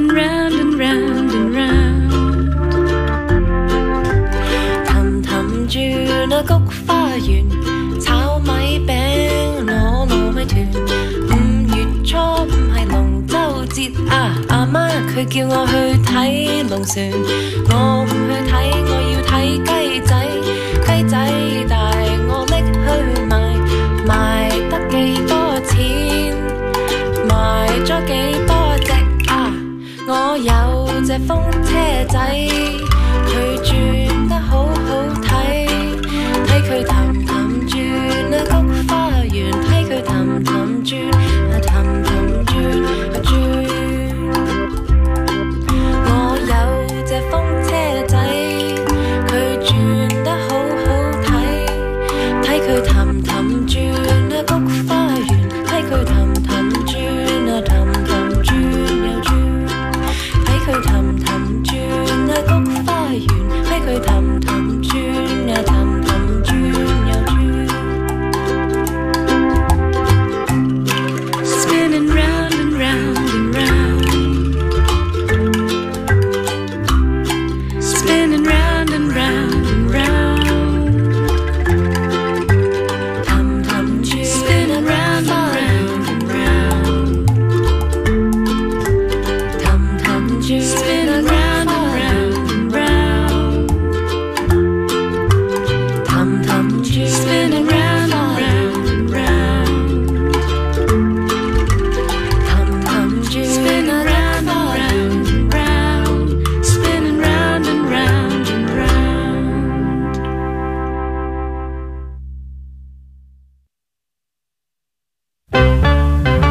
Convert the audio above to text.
and round and round and round。氹氹轉啊菊花園，炒米餅攞糯米團。5月初5係龍舟節啊，阿媽佢叫我去睇龍船，我唔去睇，我要睇雞仔。雞仔大我拎去賣，賣得幾多錢？賣咗幾多隻啊？我有隻風車仔。